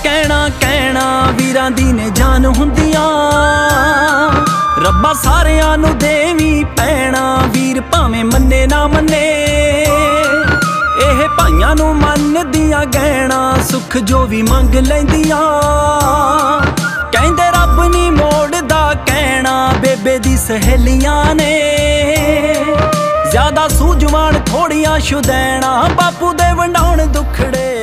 ਕਹਿਣਾ ਕਹਿਣਾ ਵੀਰਾਂ ਦੀ ਨੇ ਜਾਨ ਹੁੰਦੀਆਂ। ਰੱਬਾ ਸਾਰਿਆਂ ਨੂੰ ਦੇਵੀ ਪੈਣਾ ਵੀਰ ਭਾਵੇਂ ਮੰਨੇ ਨਾ ਮੰਨੇ। ਇਹ ਭਾਈਆਂ ਨੂੰ ਮੰਨਦੀਆਂ ਗਹਿਣਾ ਸੁੱਖ ਜੋ ਵੀ ਮੰਗ ਲੈਂਦੀਆਂ। ਕਹਿੰਦੇ ਰੱਬ ਨੀ ਮੋੜਦਾ ਕਹਿਣਾ ਬੇਬੇ ਦੀ ਸਹੇਲੀਆਂ ਨੇ। ਜ਼ਿਆਦਾ ਸੂਝਵਾਨ ਥੋੜੀਆਂ ਸ਼ੁਦੈਣਾ ਬਾਪੂ ਦੇ ਵੰਡਾਉਣ ਦੁਖੜੇ।